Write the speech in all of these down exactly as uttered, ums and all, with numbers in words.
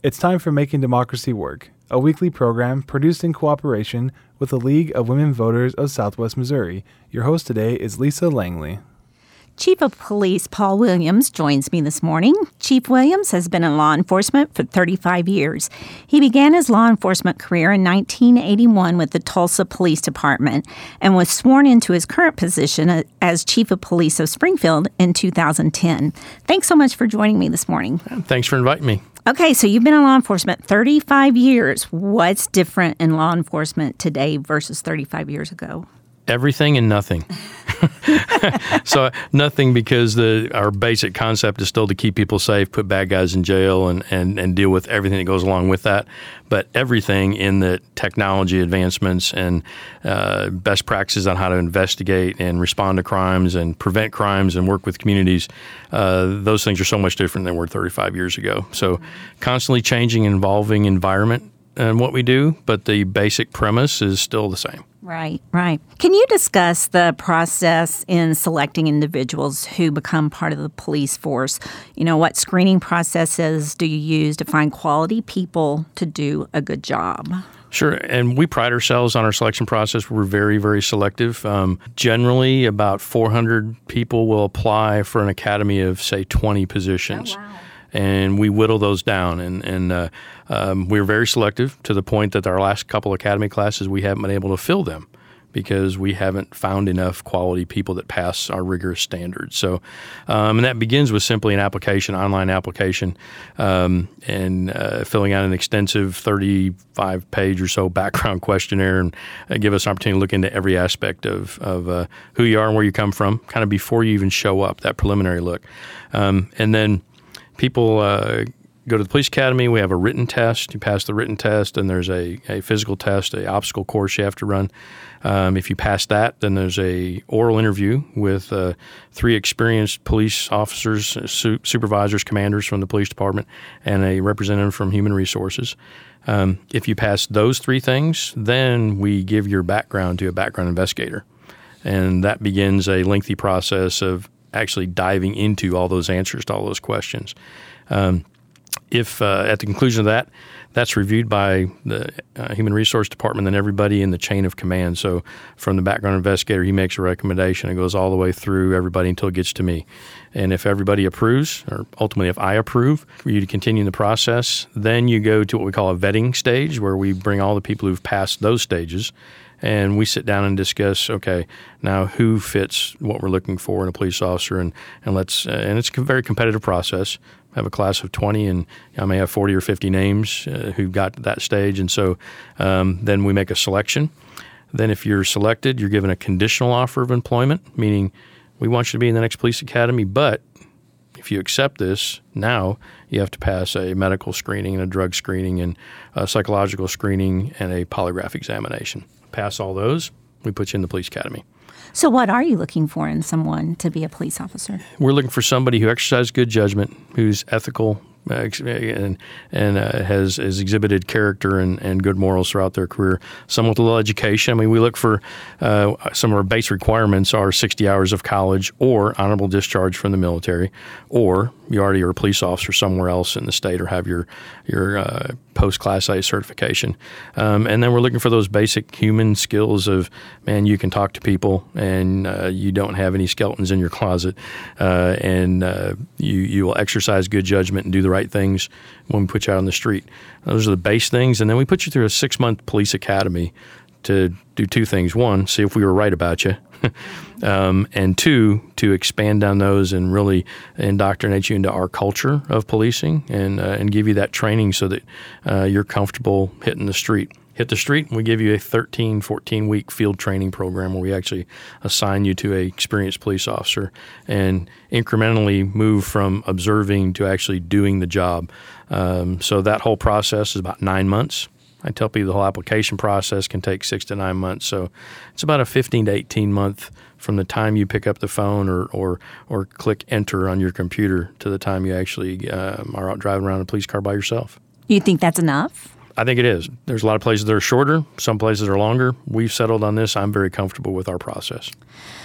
It's time for Making Democracy Work, a weekly program produced in cooperation with the League of Women Voters of Southwest Missouri. Your host today is Lisa Langley. Chief of Police Paul Williams joins me this morning. Chief Williams has been in law enforcement for thirty-five years. He began his law enforcement career in nineteen eighty-one with the Tulsa Police Department and was sworn into his current position as Chief of Police of Springfield in two thousand ten. Thanks so much for joining me this morning. Thanks for inviting me. Okay, so you've been in law enforcement thirty-five years. What's different in law enforcement today versus thirty-five years ago? Everything and nothing. So nothing because the our basic concept is still to keep people safe, put bad guys in jail, and, and, and deal with everything that goes along with that. But everything in the technology advancements and uh, best practices on how to investigate and respond to crimes and prevent crimes and work with communities, uh, those things are so much different than they were thirty-five years ago. So constantly changing, involving environment and what we do, but the basic premise is still the same. Right, right. Can you discuss the process in selecting individuals who become part of the police force? You know, what screening processes do you use to find quality people to do a good job? Sure, and we pride ourselves on our selection process. We're very, very selective. Um, generally, about four hundred people will apply for an academy of, say, twenty positions. Oh, wow. And we whittle those down, and, and uh, um, we're very selective to the point that our last couple academy classes, we haven't been able to fill them because we haven't found enough quality people that pass our rigorous standards. So, um, and that begins with simply an application, online application, um, and uh, filling out an extensive thirty-five page or so background questionnaire, and uh, give us an opportunity to look into every aspect of, of uh, who you are and where you come from, kind of before you even show up, that preliminary look. Um, and then People uh, go to the police academy. We have a written test. You pass the written test, and there's a, a physical test, a obstacle course you have to run. Um, if you pass that, then there's a oral interview with uh, three experienced police officers, su- supervisors, commanders from the police department, and a representative from Human Resources. Um, if you pass those three things, then we give your background to a background investigator, and that begins a lengthy process of actually diving into all those answers to all those questions. Um, if uh, at the conclusion of that, that's reviewed by the uh, Human Resource Department, then everybody in the chain of command. So from the background investigator, he makes a recommendation. It goes all the way through everybody until it gets to me. And if everybody approves, or ultimately if I approve for you to continue the process, then you go to what we call a vetting stage, where we bring all the people who've passed those stages, and we sit down and discuss, okay, now who fits what we're looking for in a police officer, and, and let's uh, and it's a very competitive process. I have a class of twenty, and I may have forty or fifty names uh, who got to that stage, and so um, then we make a selection. Then if you're selected, you're given a conditional offer of employment, meaning we want you to be in the next police academy, but if you accept this, now you have to pass a medical screening and a drug screening and a psychological screening and a polygraph examination. Pass all those, we put you in the police academy. So what are you looking for in someone to be a police officer? We're looking for somebody who exercises good judgment, who's ethical, uh, and and uh, has, has exhibited character and, and good morals throughout their career. Someone with a little education. I mean, we look for uh, some of our base requirements are sixty hours of college or honorable discharge from the military, or you already are a police officer somewhere else in the state or have your your uh, post-Class A certification. Um, and then we're looking for those basic human skills of, man, you can talk to people and uh, you don't have any skeletons in your closet, uh, and uh, you, you will exercise good judgment and do the right things when we put you out on the street. Those are the base things. And then we put you through a six-month police academy to do two things. One, see if we were right about you. um, and two, to expand on those and really indoctrinate you into our culture of policing and uh, and give you that training so that uh, you're comfortable hitting the street. Hit the street, and we give you a thirteen, fourteen-week field training program where we actually assign you to an experienced police officer and incrementally move from observing to actually doing the job. Um, so that whole process is about nine months. I tell people the whole application process can take six to nine months. So it's about a fifteen to eighteen month from the time you pick up the phone or or, or click enter on your computer to the time you actually um, are out driving around in a police car by yourself. You think that's enough? I think it is. There's a lot of places that are shorter. Some places are longer. We've settled on this. I'm very comfortable with our process.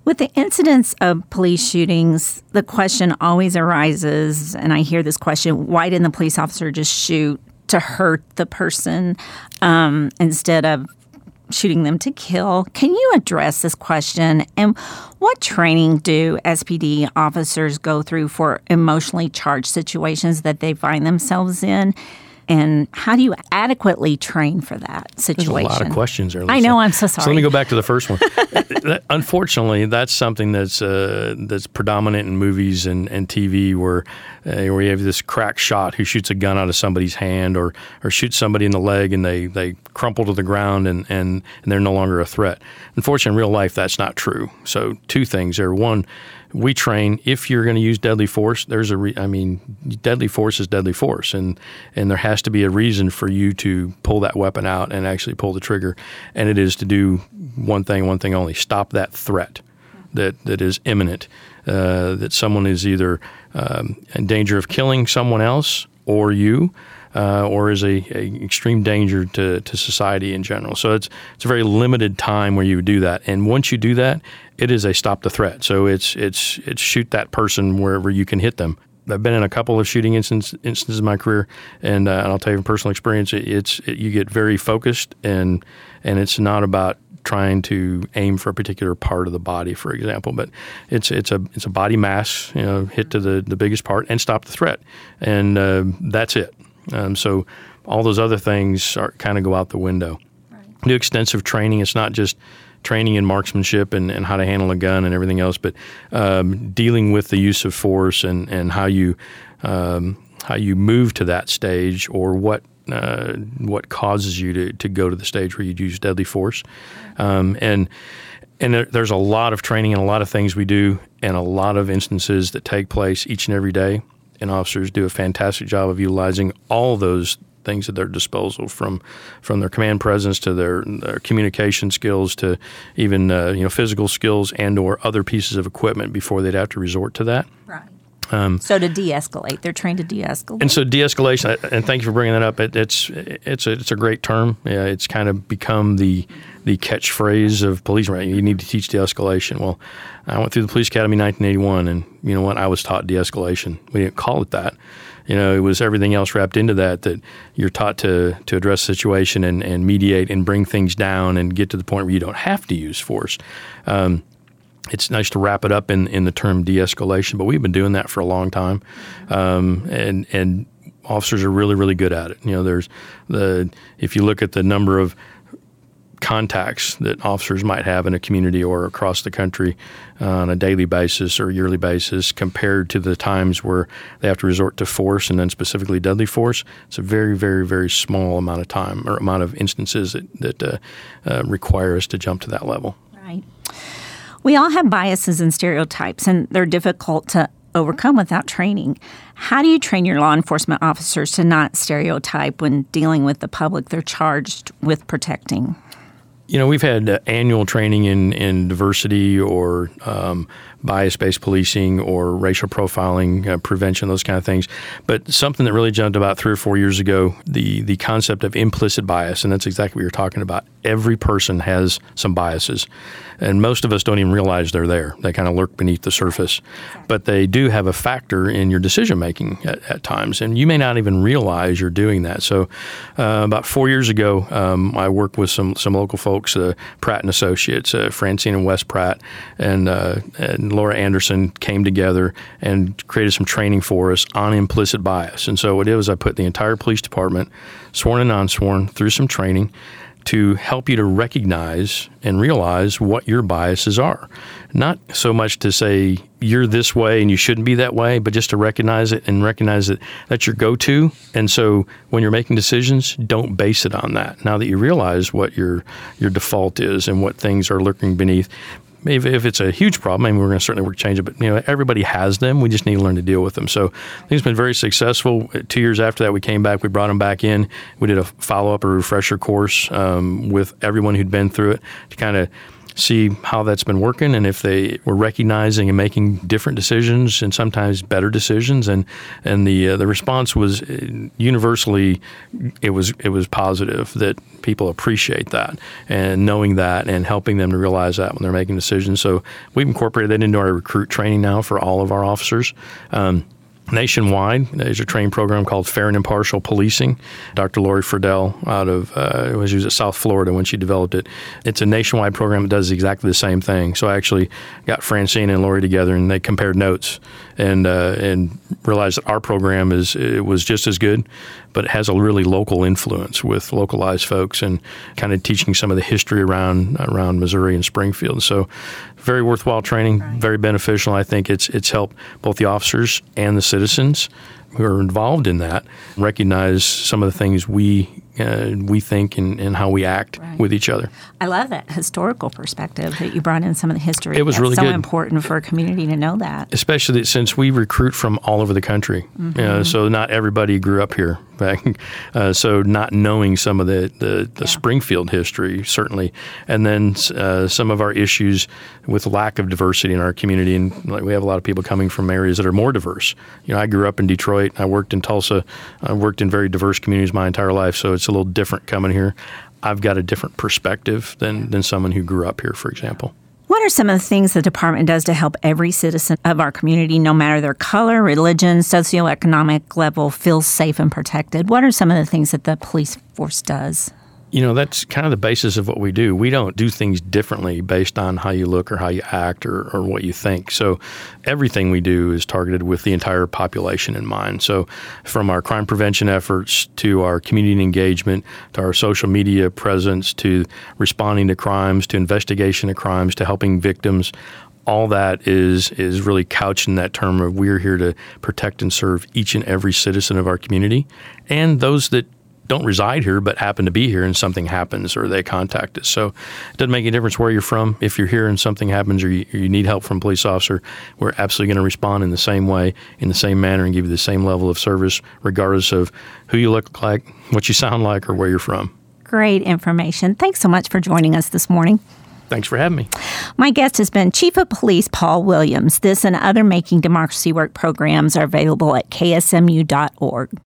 With the incidents of police shootings, the question always arises, and I hear this question, why didn't the police officer just shoot to hurt the person um, instead of shooting them to kill? Can you address this question? And what training do S P D officers go through for emotionally charged situations that they find themselves in? And how do you adequately train for that situation? There's a lot of questions there, Lisa. I know, I'm so sorry. So let me go back to the first one. Unfortunately, that's something that's uh, that's predominant in movies and, and T V where uh, where you have this crack shot who shoots a gun out of somebody's hand or or shoots somebody in the leg and they, they crumple to the ground and, and, and they're no longer a threat. Unfortunately, in real life, that's not true. So two things there. One, we train if you're going to use deadly force. There's a, re- I mean, deadly force is deadly force, and and there has to be a reason for you to pull that weapon out and actually pull the trigger, and it is to do one thing, one thing only: stop that threat that that is imminent, uh, that someone is either um, in danger of killing someone else or you. Uh, or is a, a extreme danger to, to society in general. So it's it's a very limited time where you would do that. And once you do that, it is a stop the threat. So it's it's it's shoot that person wherever you can hit them. I've been in a couple of shooting instance, instances in my career, and, uh, and I'll tell you from personal experience, it, it's it, you get very focused, and and it's not about trying to aim for a particular part of the body, for example, but it's it's a it's a body mass, you know, hit to the, the biggest part and stop the threat, and uh, that's it. Um, so all those other things are kind of go out the window. Right. Do extensive training. It's not just training in marksmanship and, and how to handle a gun and everything else, but um, dealing with the use of force and, and how you um, how you move to that stage, or what uh, what causes you to, to go to the stage where you use deadly force. Um, and and there, there's a lot of training and a lot of things we do and a lot of instances that take place each and every day. And officers do a fantastic job of utilizing all those things at their disposal, from from their command presence to their, their communication skills to even uh, you know physical skills and or other pieces of equipment before they'd have to resort to that. Right. Um, so to de-escalate, they're trained to de-escalate. And so de-escalation, and thank you for bringing that up. It, it's it's a, it's a great term. Yeah, it's kind of become the the catchphrase of police. Right, you need to teach de-escalation. Well, I went through the police academy in nineteen eighty-one, and you know what? I was taught de-escalation. We didn't call it that. You know, it was everything else wrapped into that. That you're taught to to address the situation and, and mediate and bring things down and get to the point where you don't have to use force. Um, It's nice to wrap it up in, in the term de-escalation, but we've been doing that for a long time, um, and and officers are really really good at it. You know, there's the if you look at the number of contacts that officers might have in a community or across the country uh, on a daily basis or yearly basis, compared to the times where they have to resort to force and then specifically deadly force, it's a very very very small amount of time or amount of instances that that uh, uh, require us to jump to that level. Right. We all have biases and stereotypes, and they're difficult to overcome without training. How do you train your law enforcement officers to not stereotype when dealing with the public they're charged with protecting? You know, we've had uh, annual training in, in diversity or um, bias-based policing or racial profiling, uh, prevention, those kind of things. But something that really jumped about three or four years ago, the, the concept of implicit bias, and that's exactly what you're talking about. Every person has some biases, and most of us don't even realize they're there. They kind of lurk beneath the surface. But they do have a factor in your decision-making at, at times, and you may not even realize you're doing that. So uh, about four years ago, um, I worked with some, some local folks, uh, Pratt and Associates, uh, Francine and Wes Pratt, and, uh, and Laura Anderson came together and created some training for us on implicit bias. And so what it was, I put the entire police department, sworn and non-sworn, through some training to help you to recognize and realize what your biases are. Not so much to say you're this way and you shouldn't be that way, but just to recognize it and recognize that that's your go-to. And so when you're making decisions, don't base it on that. Now that you realize what your your default is and what things are lurking beneath, If, if it's a huge problem, I mean, we're going to certainly work to change it, but you know, everybody has them. We just need to learn to deal with them. So I think it's been very successful. Two years after that, we came back, we brought them back in. We did a follow-up, a refresher course um, with everyone who'd been through it to kind of see how that's been working and if they were recognizing and making different decisions and sometimes better decisions. And and the uh, the response was universally, it was it was positive, that people appreciate that and knowing that and helping them to realize that when they're making decisions. So we've incorporated that into our recruit training now for all of our officers. Um, Nationwide, there's a training program called Fair and Impartial Policing. Doctor Lori Friedel out of, uh, she was at South Florida when she developed it. It's a nationwide program that does exactly the same thing. So I actually got Francine and Lori together and they compared notes and uh, and realized that our program is it was just as good, but it has a really local influence with localized folks and kind of teaching some of the history around around Missouri and Springfield. So very worthwhile training, very beneficial. I think it's it's helped both the officers and the citizens who are involved in that recognize some of the things we uh, we think and, and how we act right. with each other. I love that historical perspective that you brought in, some of the history. It was That's really so good. important for a community to know that. Especially since we recruit from all over the country. Mm-hmm. Uh, so not everybody grew up here. Uh, so not knowing some of the, the, the yeah. Springfield history, certainly. And then uh, some of our issues with lack of diversity in our community. And like, we have a lot of people coming from areas that are more diverse. You know, I grew up in Detroit. I worked in Tulsa. I worked in very diverse communities my entire life. So it's a little different coming here. I've got a different perspective than, than someone who grew up here, for example. What are some of the things the department does to help every citizen of our community, no matter their color, religion, socioeconomic level, feel safe and protected? What are some of the things that the police force does? You know, that's kind of the basis of what we do. We don't do things differently based on how you look or how you act or, or what you think. So everything we do is targeted with the entire population in mind. So from our crime prevention efforts to our community engagement, to our social media presence, to responding to crimes, to investigation of crimes, to helping victims, all that is is really couched in that term of we're here to protect and serve each and every citizen of our community and those that don't reside here but happen to be here and something happens or they contact us. So it doesn't make any difference where you're from. If you're here and something happens or you, or you need help from a police officer, we're absolutely going to respond in the same way, in the same manner, and give you the same level of service regardless of who you look like, what you sound like, or where you're from. Great information. Thanks so much for joining us this morning. Thanks for having me. My guest has been Chief of Police Paul Williams. This and other Making Democracy Work programs are available at K S M U dot org.